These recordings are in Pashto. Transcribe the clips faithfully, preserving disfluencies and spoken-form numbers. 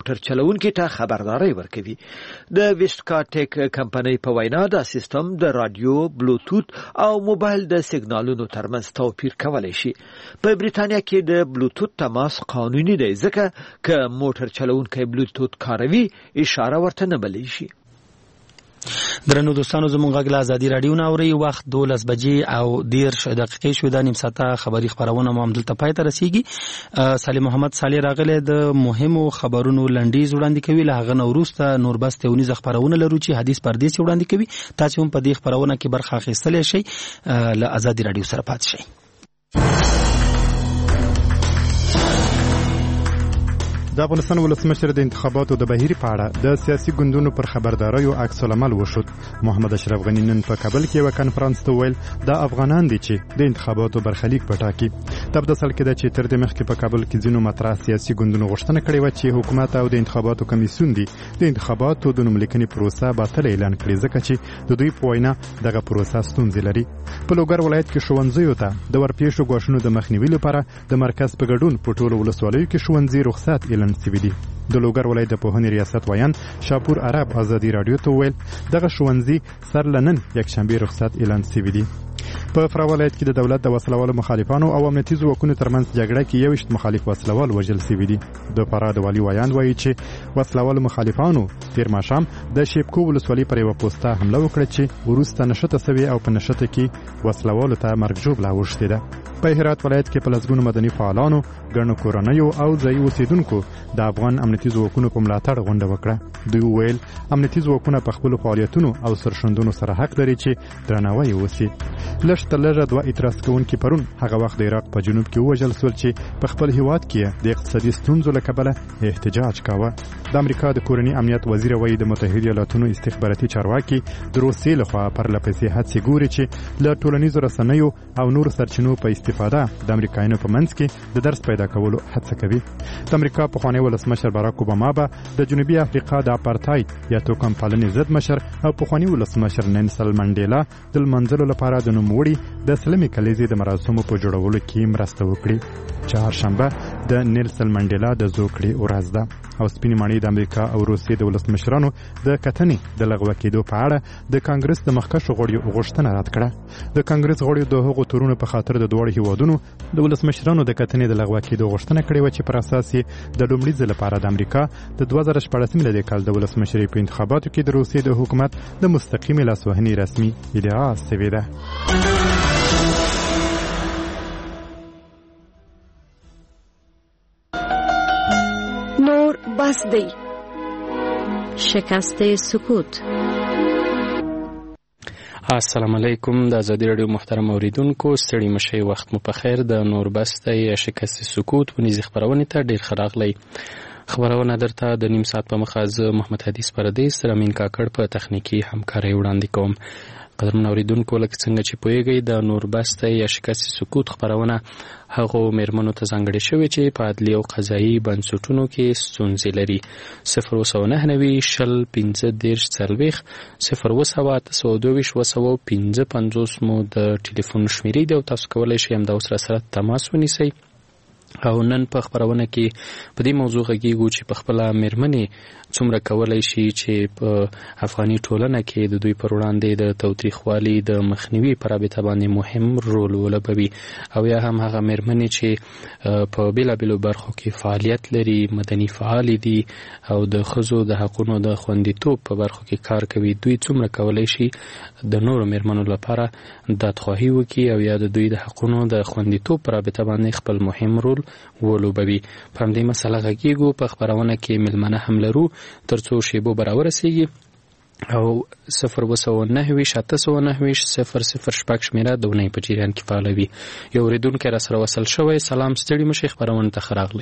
موټر چلوونکي ته خبرداري ورکوي. د ویسټکاټیک کمپنۍ په وینا دا سیستم د رادیو، بلوتوث او موبایل د سیګنالونو ترمنځ توپیر کولی شي. په بریتانیا کې د بلوتوث تماس قانوني دی، ځکه که موټر چلوونکی بلوتوث کاروي اشاره ورته نه بلی شي. درنو دوستانو، زموږ غږ له ازادي راډیو نه اورئ. وخت دولس بجې او دېرش دقیقې شوې. دا نیم ساعته خبري خپرونه مو همدلته پای ته رسیږي. صالح محمد صالح راغلی د مهمو خبرونو لنډیز وړاندې کوي. له هغه نه وروسته نوربست یونیزه خپرونه لرو چې حدیث پردیس وړاندې کوي. تاسو هم په دې خپرونه کې برخه اخیستلی شئ. له ازادي راډیو سره پاتې شئ. د افغانستان ولسمشر د انتخاباتو د بهیر په اړه د سیاسي ګوندونو پر خبرداریو عکس العمل وشود. محمد اشرف غنی نن په کابل کې یو کانفرنس ته ویل دا افغانان دي چې د انتخاباتو برخلیک پټاکي. تبدسل کې د چې تر د مخکې په کابل کې ځینو مطرح سیاسي ګوندونو غوښتنه کړې و چې حکومت او د انتخاباتو کمیسیون دي د انتخاباتو د نوملیکنې پروسه باطل اعلان کړي، ځکه چې د دوی په وینا دغه پروسه ستونزې لري. په لوګر ولایت کې ښوونځیو ته د ورپېښو ګواښونو د مخنیوي لپاره د مرکز په ګډون په ټولو ولسوالیو کې ښوونځي رخصت اعلان شوي دي. د لوګر ولایت د پوهنې ریاست ویان شاپور عرب ازادي رادیو ته ویل دغه ښوونځي سر لنن یکشنبه رخصت اعلان شوي دي. په فراه ولایت کې د دولت د وسلوالو مخالفانو او امنیتي ځواکونو ترمنځ جګړه کې یوشت مخالف وسلوال وژل شوي دي. د فراه د والي ویان وایي چې وسلوالو مخالفانو تیر ماښام د شیبکو ولسوالۍ پر یوه پوسته حمله وکړه چې وروسته نښته شوې او په نښته کې وسلوالو ته مرګ ژوبله اوښتې ده. په هرات ولایت کې په لسګونو مدني فعالانو، ګڼو کورنیو او ځایي اوسیدونکو د افغان امنیتي ځواکونو په ملاتړ غونډه وکړه. دوی وویل امنیتي ځواکونه په خپلو فعالیتونو او سرښندنو سره حق لري چې درناوی وشي. لږ تر لږه دوه اعتراض کوونکي پرون هغه وخت د عراق په جنوب کې ووژل شول چې په خپل هیواد کې د اقتصادي ستونزو له کبله احتجاج کاوه. د امریکا د کورني امنیت وزیر وایي د متحده ایالاتونو استخباراتي چارواکي د روسیې لخوا پرله پسې هڅې ګوري چې له ټولنیزو رسنیو او نورو سرچینو په استفاده د امریکایانو په منځ کې د درس پیدا کولو هڅه کوي. د امریکا پخوانی ولسمشر باراک اوباما به د جنوبي افریقا د اپارتاید یا توکم پالنې ضد مشر او پخوانی ولسمشر نلسن منډیلا د لمانځلو لپاره د نوموړي د سلمې کلیزې د مراسمو په جوړولو کې مرسته وکړي. چهارشنبه د نلسن منډیلا د زوکړې ورځ ده او سپینې ماڼۍ د امریکا او روسیې د ولسمشرانو د کتنې د لغوه کېدو په اړه د کانګرس د مخکښو غړیو غوښتنه رد کړه. د کانګرس غړیو د هغو تورونو په خاطر د دواړو هیوادونو د ولسمشرانو د کتنې د لغوه کېدو غوښتنه کړې وه چې پر اساس یې د لومړي ځل لپاره د امریکا د دوه زره شپاړسم میلادي کال د ولسمشرۍ په انتخاباتو کې د روسیې د حکومت د مستقیمې لاسوهنې رسمي ادعا شوې ده. نور بس دی. شکست سکوت. السلام علیکم. د ازادي راډیو محترم اوریدونکو، ستړي مشئ، وخت مو په خیر. د نور بس دی شکست سکوت ونیزي خبرونه ته ډیر خراغلی. خبرونه درته د نیم ساعت په مخه زه محمد حدیث پردیس سره امین کاکړ په تخنیکی همکاري وړاندې کوم. قدرمن اوریدونکو، لکه څنګه چې پوهیږئ د نور بس دی یا شکست سکوت خبرونه هغو میرمنو ته ځانګړې شوې چې په عدلي او قضایي بنسټونو کې ستونزې لري. صفر اوه سوه نهه نوي شل پنځه دېرش څلوېښت صفر اوه سوه اته سوه دوه ویشت اوه سوه پنځه پنځوس مو د ټلیفون شمیرې دی او تاسو کولی شئ همدا اوس راسره تماس ونیسئ. او نن په خبرونه کې په دې موضوع غږیږو چې په خپله میرمنې څومره کولی شي چې په افغاني ټولنه کې د دوی پر وړاندې د تاوتریخوالي د مخنیوي په رابطه باندې مهم رول ولوبوي، او یا هم هغه میرمنې چې په بېلابېلو برخو کې فعالیت لري، مدني فعالې دي او د ښځو د حقونو د خوندیتوب په برخو کې کار کوي، دوی څومره کولی شي د نورو میرمنو لپاره دادخواهي وکړي او یا د دوی د حقونو د خوندیتوب په رابطه باندې خپل مهم رول ولوبوي. په همدې مسله غږیږو. په خبرونه کې میلمنه هم لرو تر څو شیبو به راورسیږي او صفر اوه سوه نهه ویشت اته سوه نهه ویشت صفر صفر شپږ شمېره د اونۍ په جریان کې فعالوي. یو اورېدونکی راسره وصل شوی. سلام، ستړي مشئ، خبرونه ته ښه راغلی.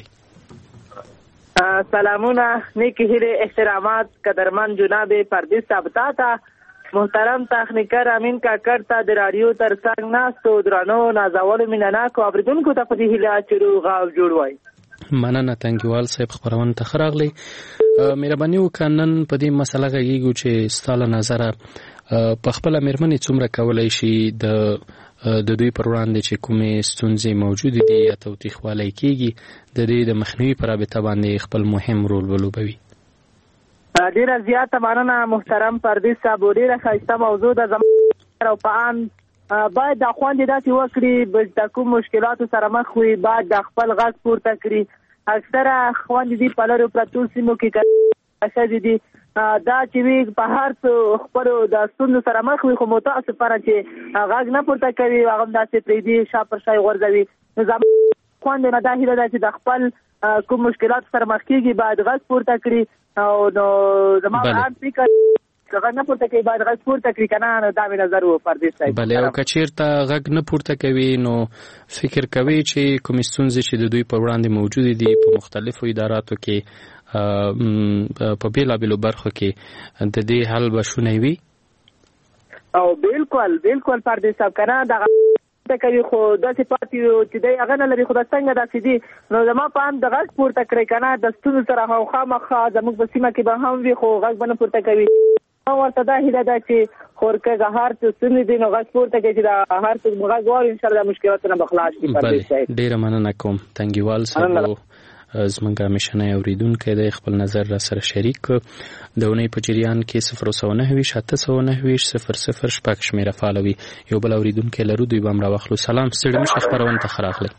سلامونه، نیکی هیلې، احترامات قدرمن جناب پردیس صاحب ته، محترم تخنیکر امین کاکړ ته، د رادیو تر څنګ ناستو درنو نازولو مینهناکو اورېدونکو ته په دې هیله چې روغ او جوړ وای. مننه تنګیوال صاحب، خبرونه ته ښه راغلی. مهرباني وکړه نن په دې مسله غږیږو چې ستا له نظره په خپله میرمنې څومره کولی شي د د دوی پر وړاندې چې کومې ستونزې موجود دي یا توتیخوالی کیږي د دې د مخنیوي پر رابطه باندې خپل مهم رول ولوبوي. ډیره زیاته مننه محترم پردیس صاحب، ډیره ښایسته موضوع ده. زموږ او په عام باید د خوندې داسې وکړي د کوم مشکلاتو سره مخ وي باید د خپل غږ پورته کړي. اکثره خوندې دي په لرو پرتو سیمو کې ښځې دي دا چې وي په هر څه خپلو د ستونزو سره مخ وي، خو متاسفانه چې غږ نه پورته کوي هغه هم داسې پرېږدي شا پر شا یې غورځوي. نو زموږ خوندې نه دا هیله ده چې د خپل کوم مشکلاتو سره مخ کېږي باید غږ پورته کړي او نو زما عام فکر غږ نه پورته کوي باید غږ پورته کړي که نه نو دا مې نظر و پردیس صاحب. بلې او که چېرته غږ نه پورته کوي نو فکر کوي چې کومې ستونزې چې د دوی په وړاندې موجودې دي په مختلفو اداراتو کې په بېلابېلو برخو کې د دې حل به شونی وي؟ او بالکل بالکل پردیس صاحب که نه دغه کوي خو داسې پاتې چې دی هغه نه لري خو دا څنګه داسې دي نو زما په هم د غږ پورته کړی که نه د ستونزو سره خامخا زموږ په سیمه کې به هم وي خو غږ به نه پورته کوي. ورته دا هیله ده چې خورکه هر څه ستونزې دي نو غږ پورته کوي چې دا هر څه غږ واوري انشاءالله د مشکلاتو نه به خلاص شي. بلې ډېره مننه کوم تنګیوال صاحب زمونږ همیشنی اورېدونکی دی، خپل نظر را سره شریک د اونۍ په جریان کې صفر سوه نهه ویشت اته سوه نهه ویشت صفر صفر شپږ شمېره فعالوي. یو بل اورېدونکی لرو، دوی به هم راواخلو. سلام، ستړي مشه، خپرونې ته ښه راغلی.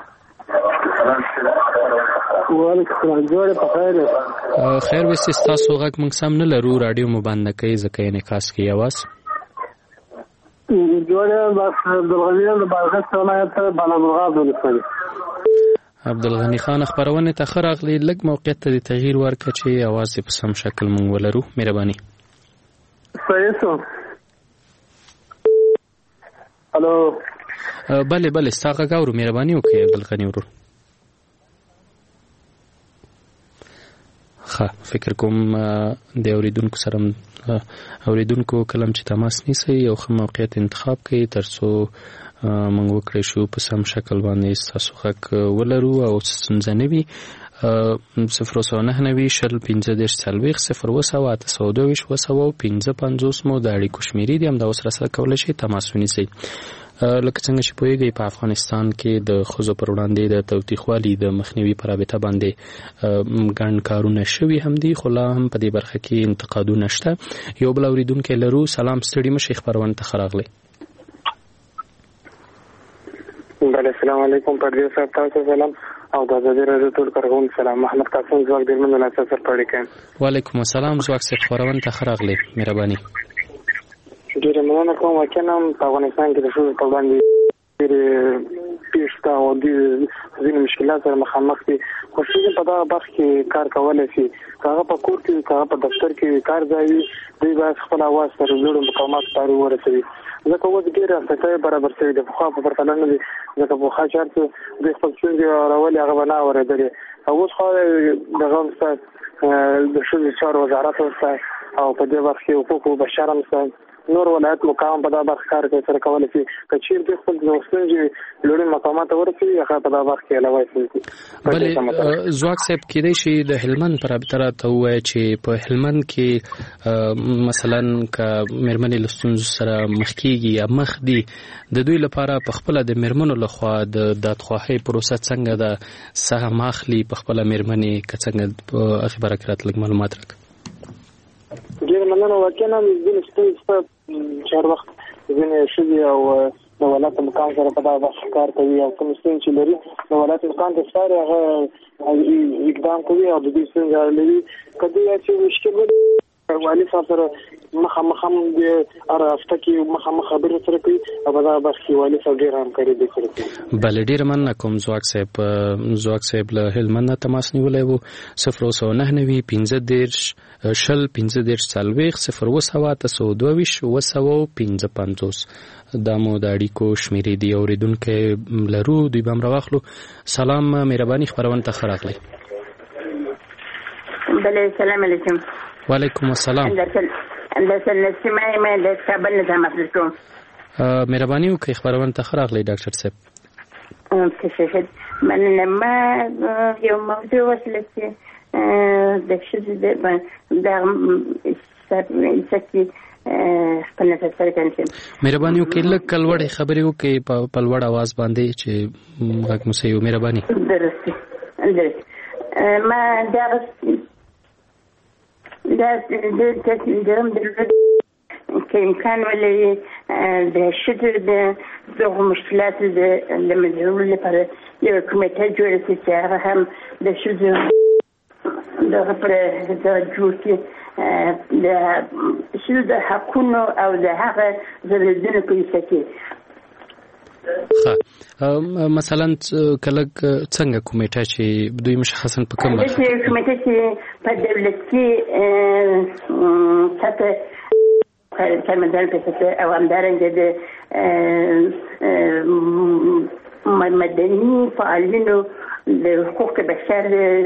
خیر وستې، ستاسو غږ موږ سم نه لرو، راډیو مو بند نه کوئ ځکه انعکاس کوي اواز. عبدالغني خان، خپرونې ته ښه راغلی. لږ موقعیت ته د تغییر ورکړه چې اواز یې په سم شکل مونږ ولرو. مهرباني. صحیح شو. الو. بلې بلې ستا غږ اورو، مهرباني وکړئ عبدالغني ورور. ښه، فکر کوم د اورېدونکو سره اورېدونکو کلم چې تماس نیسئ یو ښه موقعیت انتخاب کړئ تر څو موږ وکړی شو په سم شکل باندې ستاسو غږ ولرو او ستونزه نه وي. صفر سوه نهه نوي شل پنځه دېرش څلوېښت صفر اووه سوه اته سوه دوه ویشت اووه سوه پنځه پنځوس مو د اړیکو شمېرې دي، همدا اوس راسره کولی شئ تماس ونیسئ. لکه څنګه چې پوهېږئ په افغانستان کې د ښځو پر وړاندې د توتیخوالي د مخنیوي په رابطه باندې ګڼ کارونه شوي هم دي خو لا هم په دې برخه کې انتقادونه شته. یو بل اورېدونکی لرو. سلام، ستړي مشئ، خپرونې ته ښه راغلی. بله، السلام علیکم پردیس صاحب، تاسو سلام او د ازادي راډیو ټول کارکوونکو سلام. محمد قاسم ځواک ډېرمن له سره پر اړیکه. وعلیکم السلام ځواک صاحب، خپرونې ته ښه راغلی. مهرباني. ډېره مننه کوم. واقعا هم په افغانستان کې د ښځو په وړاندې ډېرې پیښ شته او ځینې مشکلات سره مخامخ دي خو ښځې په دغه برخه کې کار کولی شي، که هغه په کور کې که هغه په دفتر کې کار ځای وي، دوی باید خپل اواز تر لوړو مقاماتو ته ورسوي. ځکه اوس ډېرې اسانتیاوې برابر شوي د پخوا په پرتله نه دي، ځکه پخوا چې هر څه دوی خپل ستونزې اورولې هغه به نه اورېدلې. او اوس خو دغه هم شته، د ښځو چارو وزارت هم شته او په دې برخه کې حقوقو بشر هم شته، نور ولایت مقام په دا برخه کار کوي سره کولی شي. که چېرې دوی خپل ستونزې لوړې مقامات ته ورسوي هغه په دا برخه کې علاوه شي. بلې ځواک صاحب، کېدای شي د هلمند په رابطه راته ووایه چې په هلمند کې مثلا که مېرمنې له ستونزو سره مخ کېږي یا مخ دي، د دوی لپاره په خپله د مېرمنو لخوا د دادخواهۍ پروسه څنګه ده، سهم اخلي په خپله مېرمنې که څنګه په هغې باره کې راته لږ معلومات راکړه. ډېره مننه. واقعا هم ځینې ستونزې شته چې هر وخت ځینې ښځې او د ولایت مقام سره په دغه برخه کار کوي او کومې ستونزې چې لري د ولایت مقام ته سپاري هغه اقدام کوي او د دوی ستونزې حلوي. که دوی چې مشکل ولري والي صاحب سره مخامخ هم د هر هفته کې مخامخ خبرې سره کوي او په دغه برخه کې والي صاحب ډېره همکاري دوی سره کوي. بله، ډېره مننه کوم ځواک صاحب. ځواک صاحب له هلمند نه تماس نیولی و. صفر سوه نهه نوي پنځه دېرش شل پنځه دېرش څلوېښت صفر اووه سوه اته سوه دوه ویشت اووه سوه پنځه پنځوس دا مو د اړیکو شمېرې دي. اورېدونکی لرو، دوی به هم راواخلو. سلام، مهرباني، خپرونې ته ښه راغلی. بله، سلام علیکم. وعلیکم السلام. ډاکټر نسیمه یم د کابل نه تماس کوم. مهرباني وکړئ، خپرونې ته ښه راغلی ډاکټر صاحب. ښه، مننه. ما یو موضوع وسله چې د ښځې د دغه څه کې خپل نفس سره کنسم. مهرباني وکړئ لږ کلوړې خبرې وکړئ په لوړ اواز باندې چې غږ مو صحیح وي. مهرباني. درست درست. ما دا دا درم درلود که امکان ولري د شدو د دغو مشکلاتو د مدیریت لپاره یو کمیټه جوړه شي چې هغه هم د شدو دغه پر دغه جوړ کړي د شدو د حقونو او د هغه ضرورتونو په اړه کې. ښه مثلا کله څنګه کمیټه چې دوی مشخصا په کوم وخت کمیټه چې په دولتي سطح کارمندان پسې او همدارنګه د مدني فعالینو د حقوق بشر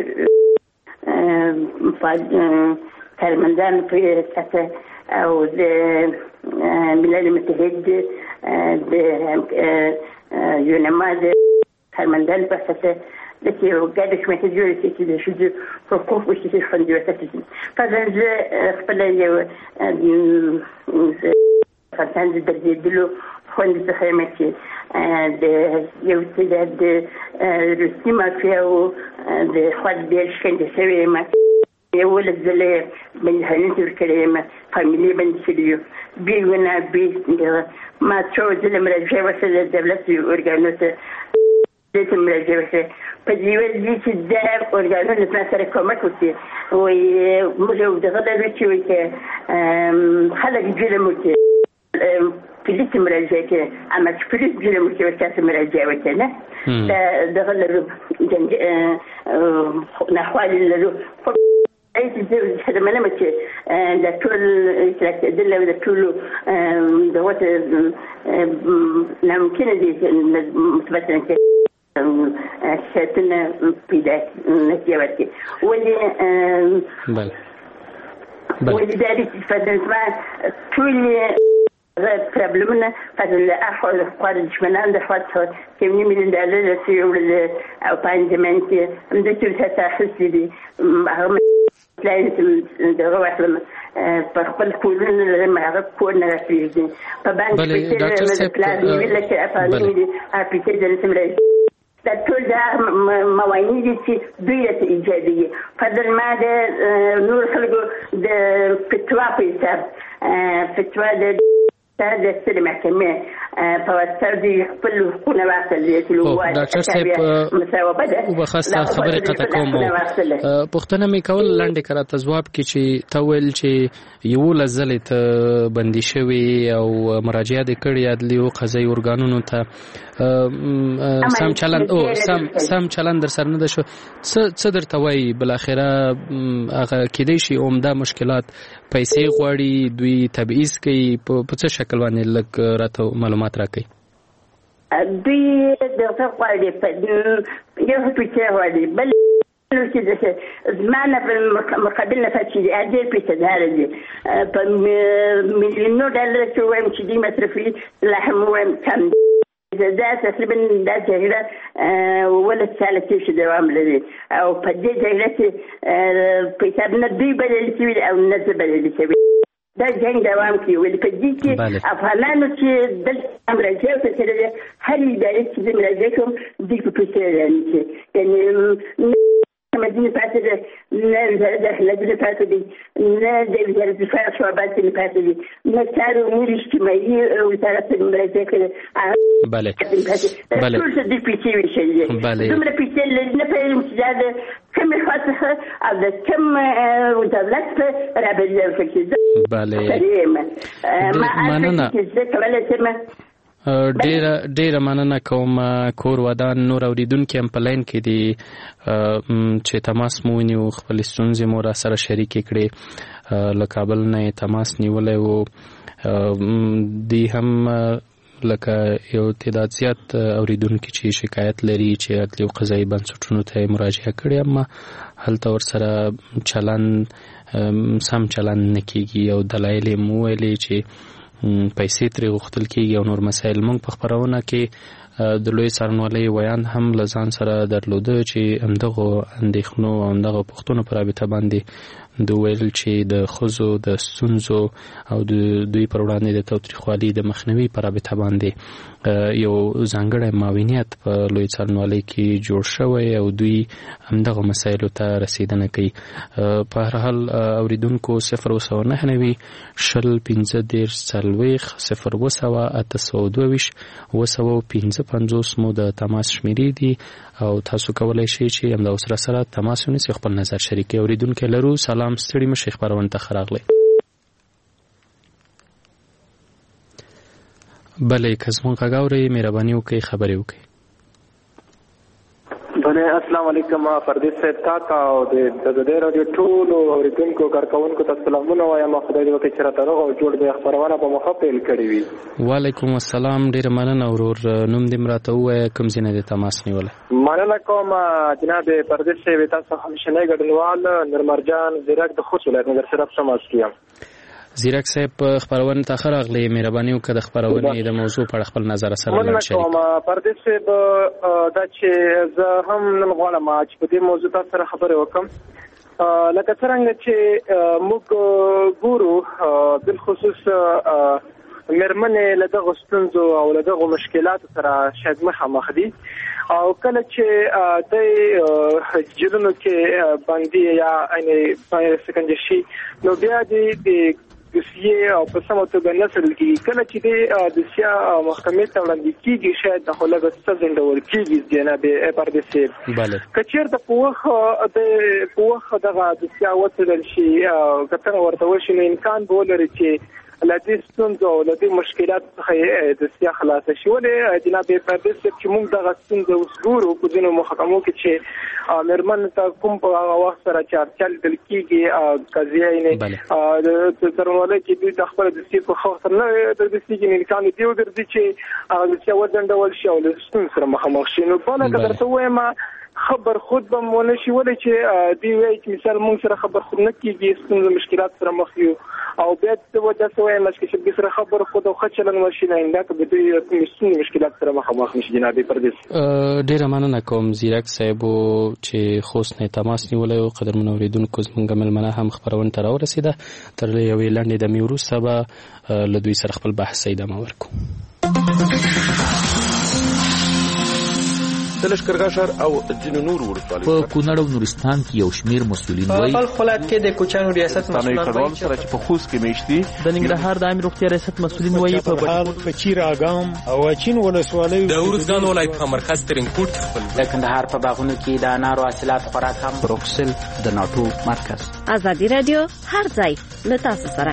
کارمندان په سطح او د ملل متحد د یونما د کارمندان په سطح د یو ګډ کمیټه جوړه شي چې د ښځو حقوق وشي خوندي وساتي. فزه خپل یو فرصت د درېدلو خوندي څخه مې چې د یو څه د روسي مافیا او د خود بیل څنګه شوی ما یو ولزله من هني تر کلمه فاميلي بنسيو بيونا بي ما تشوز المرجع وسل الدولة أورجانوس المرجع وسل فجيوز دي تدار أورجانوس نتناسر كومك وتي ومجو دغدا بيتي وك خلق جيل موتي فليت مرجع كه أما فليت جيل موتي وكاس مرجع وكنا دغدا جنج نحوالي للو أي تزوج هذا ما نمشي لكل دلة لكل دوات نعم كنا دي مثبتنا شاتنا بيداك نتيجتي واللي بل ولذلك فدنا كل problemna فضل أحوال قارج من عند فاتح كمية من الدلالة في ولا أو باندمنتي عند كل تحس لي هم تلاقي دروح لما فقبل كلنا لما عرف كلنا رفيقين فبان في تلاقي ولا شيء أفعالي أبيتي جلسة مريض كل ده موانيد بيئة إيجابية فضل ما ده نور خلقه ده فتوى في سب فتوى ده هذا السلم حكمه فواستردي كل كنا واصل للواد ډاکټر صاحب مساواه بده وبخاصه خبره قطع کوم پښتنه مې کول لاندې کرا تجواب کې چې تول چې یو لزلې ته بندي شوی او مراجعه کړې عدلي او قضایي ارګانونو ته سم چلند او سم سم چلند در سر نه ده شو څه درته وایي بل اخره هغه کېدای شي عمده مشکلات پیسې غواړي دوی تبعیض کوي په څه شکل باندې لږ راته معلومات راکړئ. دوی دغه غواړي یو پیسې غواړي بل زمانه په مقابل نه فاتي اجل پیسې دار دي په مليونو ډالر چې وایم چې دې مصرفي لحم وایم کم دا تقريبا دا جاهله ولا ثالث شيء دوام لدي او په دې جاهله چې په حساب نه دوی بدل شي او نه بدل شي دا جنگ دوام کوي ولې په دې کې افغانانو چې د امریکا په سره هر ادارې چې د امریکا کوم د کوپیټر لري یعنی مدينة فاتدة لا داخل مدينة فاتدة لا داخل دفاع شعبات فاتدة لا تارو مير اجتماعي وزارة المراجعة بله بله كل شيء بيتي وشيء بله ثم بيتي اللي نفهم امتداد كم خاصة هذا كم ودولات رابطة فكذا بله ما أنا ولا سمع ډیره ډیره مننه کوم کور ودان نور اوریدونکو هم په لاین کې دي چې تماس مو نیو خپل ستونزې مو را سره شریک کړي له کابل نه تماس نیولای وو دی هم لکه یو تعداد زیات اوریدونکو چې شکایت لري چې عدلي او قضایي بنسټونو ته مراجعه کړي اما هلته ور سره چلن سم چلن نکېږي او دلایل مو ویلي چې پیسې ترې غوښتل کېږي او نور مسایل موږ په خپرونه کې د لوی څارنوالۍ ویان هم له ځان سره درلوده چې همدغو اندېښنو او همدغو پوښتنو په رابطه باندې دوی ویل چې د ښځو د ستونزو او د دوی پر وړاندې د تاوتریخوالي د مخنیوي په رابطه باندې یو ځانګړی معاونیت په لوی څارنوالۍ کې جوړ شوی او دوی همدغه مسایلو ته رسیدنه کوي. په هر حال اوریدونکو صفر اووه سوه نهه نوي شل پنځه دېرش څلوېښت صفر اووه سوه اته سوه دوه ویشت اووه سوه پنځه پنځوس مو د تماس شمیرې دي او تاسو کولی شئ چې همدا سره سره تماس ونیسئ، خپل نظر شریکئ. اوریدونکي لرو. سلام، ستړي مشئ، خپرونې ته ښه راغلی. بله که زموږ غږ اورئ مهرباني وکړئ خبرې وکړئ. بله السلام علیکم فردوس صاحب تاته او د ازادۍ راډیو ټولو اورېدونکو کارکوونکو ته سلامونه وایم. خدای دې وکړي چې راته روغ او جوړ د خپرونه په مخه پیل کړې وي. وعلیکم السلام، ډېره مننه ورور. نوم دې م راته ووایه، کوم ځای نه دې تماس نیولی؟ مننه کوم جناب فردوس صاحب، تاسو همشنی ګډونوال نورمرجان زیرک د خوست ولایت نظر شرف تماس کې یم. زیرک صاحب خبرونه ته ښه راغلی، مهرباني وکړه د خبرونې د موضوع په اړه خپل نظر سره لاندې شریک. مننه کوم فردوس صاحب، دا چې زه هم نن غواړم چې په دې موضوع تاسو سره خبرې وکړم. لکه څرنګه چې موږ ګورو بالخصوص مېرمنې له دغو ستونزو او له دغو مشکلاتو سره شاید مخامخ دي او کله چې د جیلونو کې باندې یا یعنې سکنجه شي نو بیا د دوسیې او په سمه توګه نه څېړل کېږي. کله چې د دوسیه محکمې ته وړاندې کېږي شاید خو لږ څه ځنډول کېږي جناب پردوس صاحب. که چېرته په وخت د په وخت دغه دوسیه وڅېړل شي او کتنه ورته وشي نو امکان به ولري چې له دې ستونزو او له دې مشکلاتو څخه دوسیه خلاصه شي. ولې جناب پردوس صاحب چې موږ دغه ستونزه اوس ګورو په ځینو محکمو کې چې مېرمن ته کوم په هغه وخت سره چې اړتیا لیدل کېږي قضیه یې د څارنوالۍ کې دوی د خپله دوسیې په ښه وخت سره نه ترسېږي، نو امکان دې وګرځي چې هغه دوسیه وځنډول شي او له ستونزو سره مخامخ شي. نو بله که درته ووایم خبر خود به مو نه شي ولې چې دوی وایي چې مثال موږ سره خبر خود نه کېږي، ستونزه مشکلات سره مخ یو او بیا داسې وایم چې دوی سره خبر خود او ښه چلند وشي نو آینده که به دوی ستونزې مشکلات سره مخامخ نه شي. جناب پردوس ډېره مننه کوم زیرک صاحبو چې خوست نه تماس نیولی و. قدرمنو اورېدونکو زموږ مېلمنه هم خپرونې ته راورسېده. تر یوې لنډې دمې وروسته به له دوی سره خپل بحث ادامه ورکړو. د لښکرګاه ښار او ځینو نورو ولسوالیو په کونړ او نورستان کې یو شمېر مسؤلین وایي په خپل ولایت کې د کوچیانو ریاست مسؤلین وایي چې په خوست کې میشتي د ننګرهار د عامه روغتیا ریاست مسؤلین وایي په بهال په چیر اګام او اچین ولسوالیو د ورزګان ولایت په مرکز ترنګپورت خپل د کندهار په باغونو کې د انارو حاصلات خوراک هم بروکسل د ناټو مرکز. ازادي رادیو هر ځای له تاسو سره.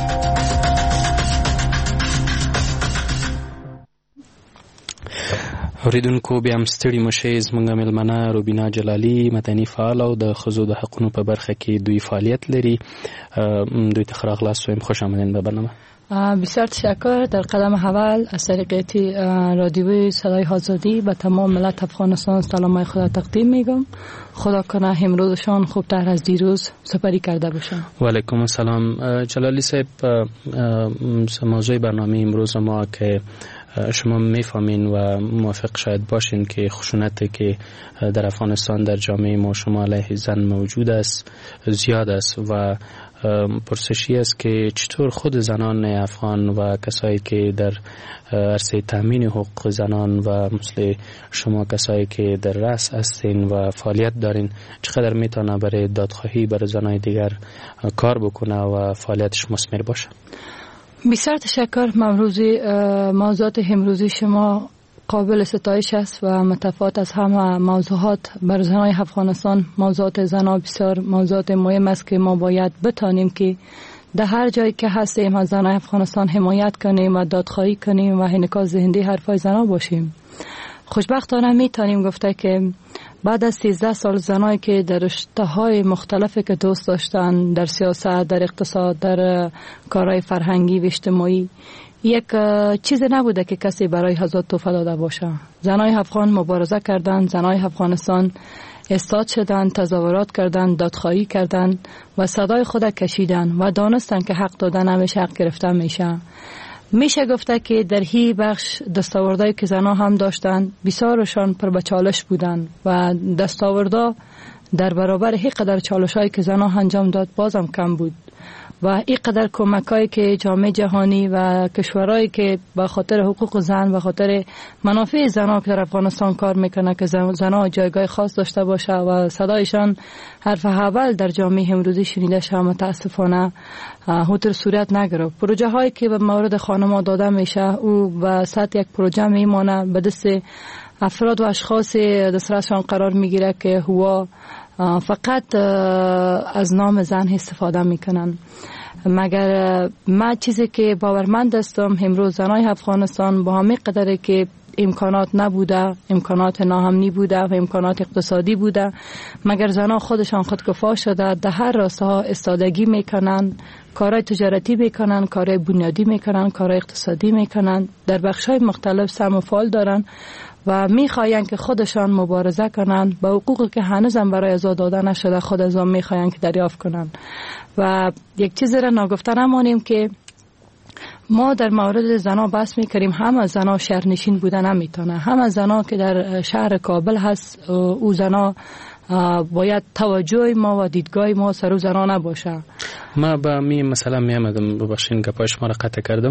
اوریدونکو بیا هم ستړي مشئ. زموږ مېلمنه روبینا جلالي مدني فعال او د ښځو د حقونو په برخه کې دوی فعالیت لري. دوی ته ښه راغلاست وایم، خوش آمدین به برنامه. بسیار تشکر. در قدم اول از طریق رادیوی صدای آزادی به تمام ملت افغانستان سلامای خدا تقدیم میگم. خدا کنه امروزشان خوبتر از دیروز سپری کرده باشن. و علیکم السلام. جلالی صاحب، موضوع برنامه امروز ما که شما میفهمین و موافق شاید باشین که خشونتی که در افغانستان در جامعه ما شما علیه زن موجود است زیاد است و پرسشی است که چطور خود زنان افغان و کسایی که در عرصه تامین حقوق زنان و مثل شما کسایی که در رأس هستین و فعالیت دارین چقدر میتونه برای دادخواهی برای زنای دیگر کار بکنه و فعالیتش مثمر باشه؟ بسیار تشکر. امروزی موضوعات امروزی شما قابل ستایش است و متفاوت از همه موضوعات بر زنای افغانستان. موضوعات زنان بسیار موضوعات مهم است که ما باید بتانیم که در هر جایی که هستیم از زنای افغانستان حمایت کنیم و دادخواهی کنیم و انعکاس دهنده حرفای زنان باشیم. خوشبختانه میتونیم گفته که بعد از سیزده سال زنایی که در رشته‌های مختلفی که دوست داشتن در سیاست، در اقتصاد، در کارهای فرهنگی و اجتماعی یک چیز نبوده که کسی برای آزاد توفه داده باشه. زنای افغان مبارزه کردند، زنای افغانستان استاد شدند، تظاهرات کردند، دادخواهی کردند و صدای خود کشیدند و دانستند که حق دادن همیشه حق گرفتن میشه. میشه گفته که در هی بخش دستاوردهایی که زنها هم داشتن بسیارشان پر به چالش بودن و دستاوردا در برابر هی قدر چالش‌هایی که زنها انجام داد بازم کم بود و این قدر کمکایی که جامعه جهانی و کشورهایی که به خاطر حقوق زن و خاطر منافع زنها که در افغانستان کار میکنه که زنها جایگاه خاص داشته باشه و صدایشان حرف اول در جامعه امروزی شنیده شه، متاسفانه هوتر صورت نگرفت. پروژه هایی که به مورد خانم‌ها داده میشه او به سطح یک پروژه میمانه، به دست افراد و اشخاص دسترسشان قرار میگیره که هوا فقط از نام زن استفاده میکنن. مگر ما چیزی که باورمند هستم امروز زنای افغانستان با همه قدری که امکانات نبوده، امکانات ناامنی بوده و امکانات اقتصادی بوده، مگر زنها خودشان خودکفا شده در هر راسته ها استادگی میکنن، کارهای تجارتی میکنن، کارهای بنیادی میکنن، کارهای اقتصادی میکنن، در بخشای مختلف سهم و فعال دارن و میخواین که خودشان مبارزه کنن با حقوقی که هنوزم برای ازا داده نشده، خود ازا میخواین که دریافت کنن. و یک چیز را نگفته نمانیم که ما در مورد زنا بحث میکریم، همه زنا شهرنشین بودن نمیتونه، همه زنا که در شهر کابل هست او زنا باید توجه ما و دیدگاه ما سر او زنا نباشه. ما با می مثلا می آمدم، ببخشید گپای شما را قطع کردم،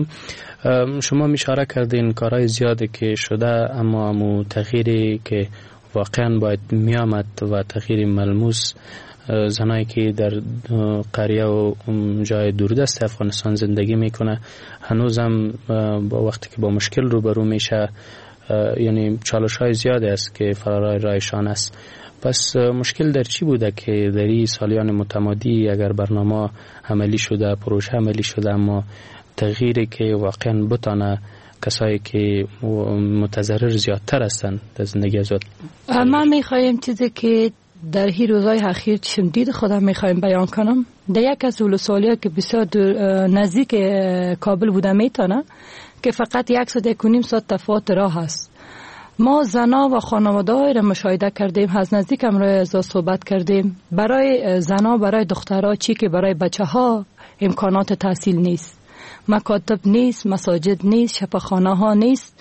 شما اشاره کردین کارهای زیادی که شده اما امو تغییری که واقعا باید می آمد و تغییر ملموس زنایی که در قریه و جای دوردست افغانستان زندگی میکنه هنوزم با وقتی که با مشکل روبرو میشه، یعنی چالش های زیاده است که فرارای رایشان است. پس مشکل در چی بوده که در این سالیان متمادی اگر برنامه عملی شده، پروژه عملی شده، اما تغییری که واقعا بتانه کسایی که متضرر زیادتر هستند در زندگی ازاد؟ ما میخوایم چیزی که در هی روزهای اخیر شدید خودم میخوایم بیان کنم. در یک از ولسوالی‌ها که بسیار نزدیک کابل بوده میتونه که فقط یک ساعت یک و نیم ساعت تفاوت راه هست. ما زنا و خانواده های را مشاهده کردیم، از نزدیک هم را از صحبت کردیم. برای زنا، برای دخترها چی که برای بچه ها امکانات تحصیل نیست، مکاتب نیست، مساجد نیست، شفاخانه ها نیست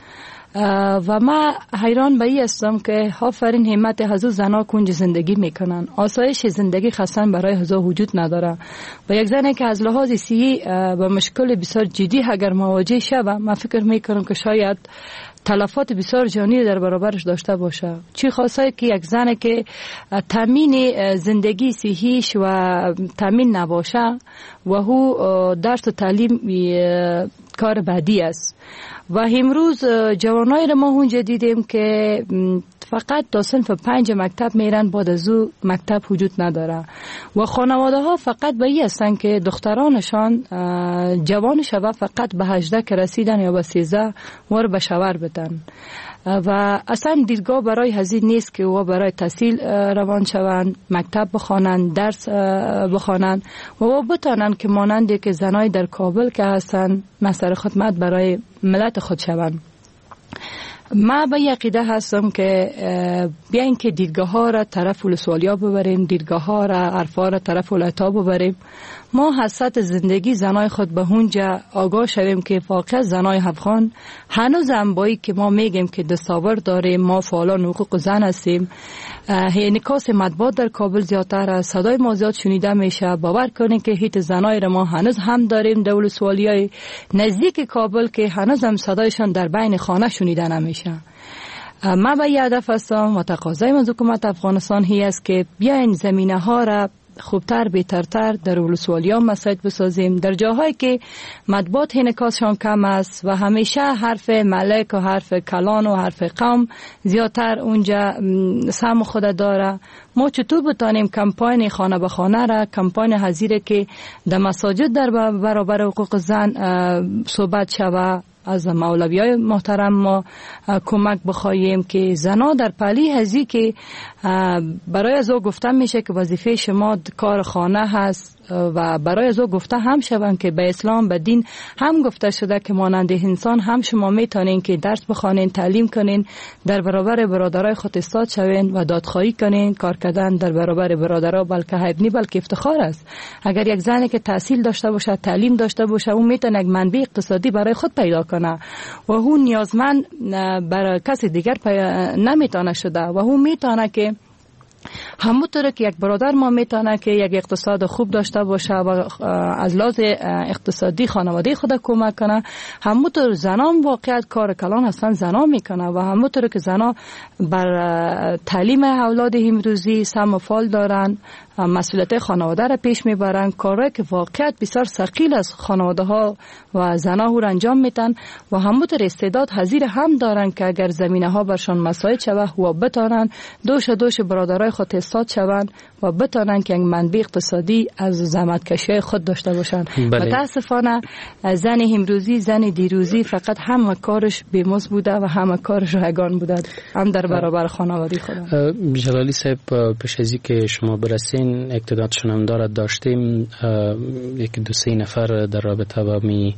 و ما حیران به این هستم که آفرین همت هزو زنا کنج زندگی میکنن، آسایش زندگی خاصن برای هزو وجود نداره و یک زنی که از لحاظ صحی با مشکل بسیار جدی اگر مواجه شود، من فکر میکنم که شاید تلفات بسیار جانی در برابرش داشته باشه. چی خاصه که یک زن که تامین زندگی صحیش و تامین نباشه و هو درس و تعلیم کار بعدی است. و امروز جوانای را ما اونجا دیدیم که فقط تا صنف پنج مکتب میرن، بعد از او مکتب وجود نداره و خانواده ها فقط به این هستن که دخترانشان جوان شوه فقط به هجده که رسیدن یا به سیزده وار به شوهر بدن و اصلا دیدگاه برای هزینه نیست که او برای تحصیل روان شوند، مکتب بخوانند، درس بخوانند و او بتانن که مانندی که زنای در کابل که هستن مستر خدمت برای ملت خود شوند. ما به عقیده هستم که بیاین که دیدگاه ها را طرف ولسوالیا ببریم، دیدگاه ها را عرفا را طرف ولایتا ببریم. ما حسرت زندگی زنای خود به اونجا آگاه شویم که واقعا زنای افغان هنوز هم بایی که ما میگیم که دستاورد داریم، ما فعالان حقوق زن هستیم، انعکاس مطبوعات در کابل زیادتر است، صدای ما زیاد شنیده میشه. باور کنین که هیچ زنای را ما هنوز هم داریم در ولسوالیای نزدیک کابل که هنوز هم صدایشان در بین خانه شنیده نمیشه. ما به هدف هستم و تقاضای از حکومت افغانستان هی است که بیاین زمینه ها را خوبتر بهترتر در ولسوالیا مساعد بسازیم، در جاهایی که مطبوعات انعکاسشان کم است و همیشه حرف ملک و حرف کلان و حرف قوم زیادتر اونجا سهم خود داره. ما چطور بتانیم کمپاین خانه به خانه را، کمپاین حضیره که در مساجد در برابر حقوق زن صحبت شوه، از مولویای محترم ما کمک بخواهیم که زنا در پلی هزی که برای از او گفته میشه که وظیفه شما کار خانه هست و برای از او گفته هم شوند که به اسلام به دین هم گفته شده که مانند انسان هم شما میتونین که درس بخوانین، تعلیم کنین، در برابر برادرای خود استاد شوین و دادخواهی کنین. کار کردن در برابر برادرها بلکه عیب نی بلکه افتخار است. اگر یک زنی که تحصیل داشته باشه، تعلیم داشته باشه، اون میتونه یک منبع اقتصادی برای خود پیدا کنه و اون نیازمند برای کسی دیگر نمیتونه شده و اون میتونه که همونطور که یک برادر ما میتونه که یک اقتصاد خوب داشته باشه و از لحاظ اقتصادی خانواده خود کمک کنه، همونطور زنان واقعیت کار کلان هستن زنان میکنه و همونطور که زنان بر تعلیم اولاد امروزی سهم و فال دارن، مسئولیت خانواده را پیش میبرن، کاری که واقعیت بسیار ثقیل از خانواده ها و زنها رو انجام میدن و همونطور استعداد حضیر هم دارن که اگر زمینه ها برشان مساعد شود و بتانن دوش دوش برادرای خود استاد شوند و بتانن که یک منبع اقتصادی از زحمتکشی خود داشته باشن. متاسفانه زن امروزی زن دیروزی فقط همه کارش بیمزد بوده و همه کارش رایگان بوده، هم در برابر خانواده خود. جلالی صاحب پیش از اینکه شما برسین اقتداد شنوندار داشتیم، یک دو سه نفر در رابطه با می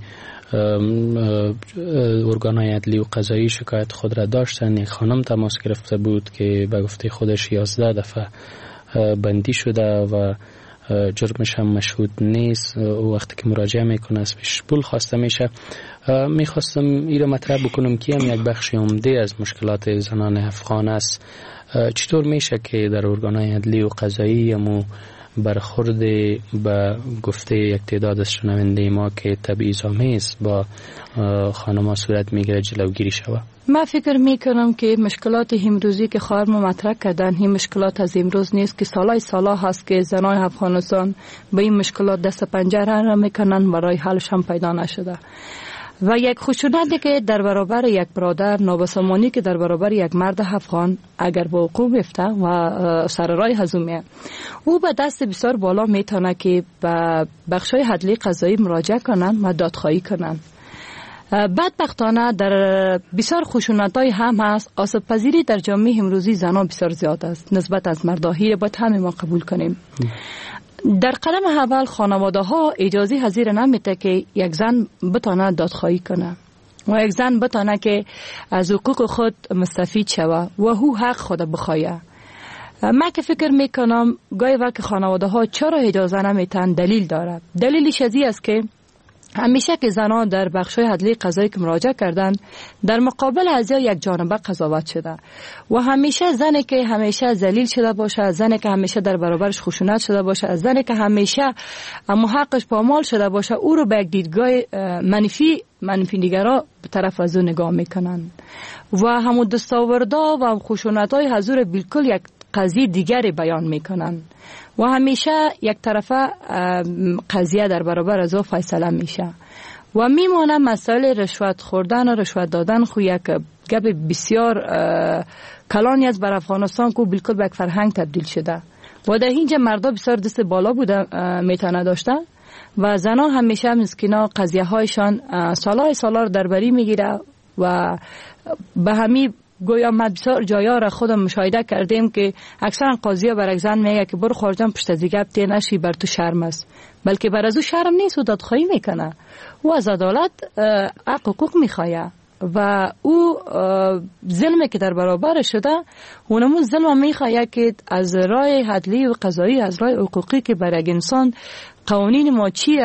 ارگانهای عدلی و قضایی شکایت خود را داشتن. یک خانم تماس گرفته بود که به گفته خودش یازده دفعه بندی شده و جرمش هم مشهود نیست. وقتی که مراجعه میکنه از پیش پول خواسته میشه. میخواستم این را مطرح بکنم که هم یک بخش عمده از مشکلات زنان افغان است. چطور میشه که در ارگانهای عدلی و قضایی همو برخورد به گفته یک تعداد از شنونده ما که تبعیض‌آمیز با خانم‌ها صورت میگیره جلوگیری شود؟ من فکر میکنم که مشکلات امروزی که خواهر ما مطرح کردن این مشکلات از امروز نیست، که سالای سالا هست که زنای افغانستان به این مشکلات دست پنجره را میکنن برای حلش هم پیدا نشده. و یک خشونتی که در برابر یک برادر، نابسامانی که در برابر یک مرد افغان اگر به وقوع بیفته و سر راه هزومیه، او به دست بسیار بالا میتونه که به بخشای عدلی قضایی مراجعه کنن و دادخواهی کنن. بدبختانه در بسیار خشونت‌های هم هست. آسیب پذیری در جامعه امروزی زنان بسیار زیاد است نسبت از مرداهی، باید همه ما قبول کنیم. در قدم اول خانواده ها اجازه حضیر نمیده که یک زن بتانه دادخواهی کنه و یک زن بتانه که از حقوق خود مستفید شود و او حق خود بخواهد. من که فکر میکنم گاهی وقت خانواده ها چرا اجازه نمیتن دلیل داره. دلیلش ازی است که همیشه که زنان در بخشای عدلی قضایی که مراجعه کردن در مقابل از یک جانبه قضاوت شده و همیشه زنی که همیشه ذلیل شده باشه، زنی که همیشه در برابرش خشونت شده باشه، زنی که همیشه حقش پامال شده باشه، او رو به یک دیدگاه منفی منفی نگرا به طرف از او نگاه میکنن و همون دستاوردا و خشونت‌های حضور بالکل یک قضیه دیگری بیان میکنن و همیشه یک طرفه قضیه در برابر از او فیصله میشه و میمونه مسائل رشوت خوردن و رشوت دادن خو یک گپ بسیار کلانی از بر افغانستان که بالکل به یک فرهنگ تبدیل شده و در اینجا مردا بسیار دست بالا بوده میتونه داشته و زنان همیشه مسکینا قضیه هایشان سالهای سالا رو دربری میگیره و به همین گویا ما بسیار جایا را خودم مشاهده کردیم که اکثرا قاضی ها بر یک زن میگه که برو خارجم پشت از دیگه تی نشی بر تو شرم است، بلکه بر از او شرم نیست و دادخواهی میکنه و از عدالت حق حقوق میخواه و او ظلمی که در برابر شده اونمون ظلم میخواه که از راه عدلی و قضایی، از راه حقوقی که بر یک انسان قوانین ما چی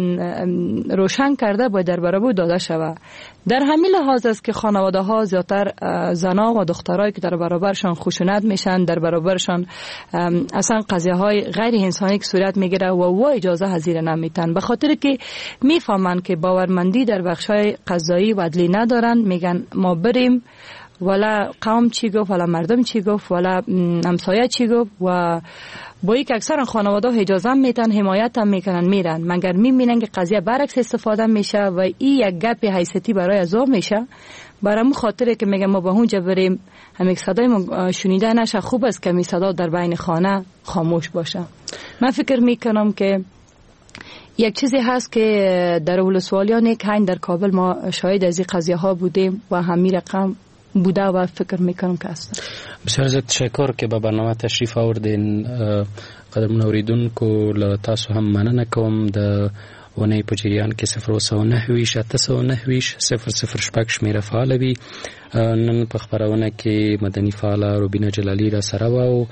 روشن کرده باید در برابر داده شود. در همین لحاظ است که خانواده ها زیادتر زنا و دخترایی که در برابرشان خشونت میشن، در برابرشان اصلا قضیه های غیر انسانی که صورت میگیره و و اجازه حضیر نمیتن، به خاطر که میفهمن که باورمندی در بخشای قضایی و عدلی ندارن. میگن ما بریم ولا قوم چی گفت ولا مردم چی گفت ولا همسایه چی گفت و با یک اکثر خانواده اجازه هم میتن، حمایت هم میکنن، میرن مگر میبینن که قضیه برعکس استفاده میشه و این یک گپ حیثیتی برای ازا میشه. برامون خاطره که میگم ما به اونجا بریم همین صدای ما شنیده نشه، خوب است که می صدا در بین خانه خاموش باشه. من فکر میکنم که یک چیزی هست که در ولسوالیان یک هنگ در کابل ما شاهد از این قضیه ها بودیم و همین رقم بوده و فکر میکنم که هست. بسیار زیاد تشکر که به برنامه تشریف آوردین. قدرمن اوریدونکو له تاسو هم مننه کوم د ونې په جریان کې صفر و سوه نهه ویشت اته سوه نهه ویشت صفر صفر شپږ شمېره فعاله وي. نن په خپرونه کې مدني فعاله روبینه جلالي را سره وه او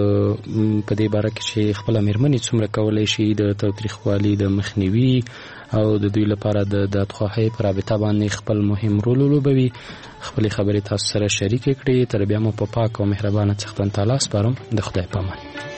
په دې باره کې چې خپله مېرمنې څومره کولی شي د تاوتریخوالي د مخنیوي او د دوی لپاره د دادخواهۍ په رابطه باندې خپل مهم رول ولوبوي. خپلې خبرې تاسو سره شریکې کړي. تر بیا مو په پاک او مهربانه څښتن تعالی سپارم. د خدای په امان.